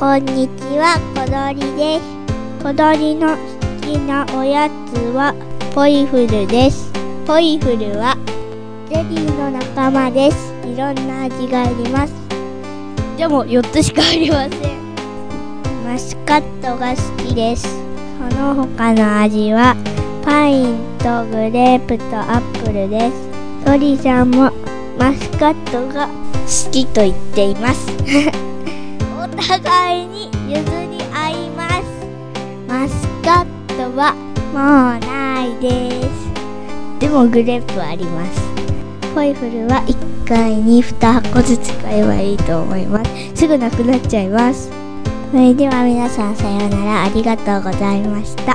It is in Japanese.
こんにちは、小鳥です。小鳥の好きなおやつはポイフルです。ポイフルはゼリーの仲間です。いろんな味があります。でも4つしかありません。マスカットが好きです。その他の味はパインとグレープとアップルです。鳥さんもマスカットが好きと言っていますお互いに譲り合います。マスカットはもうないです。でもグレープはあります。ポイフルは1回に2箱ずつ買えばいいと思います。すぐなくなっちゃいます。それでは皆さんさようなら、ありがとうございました。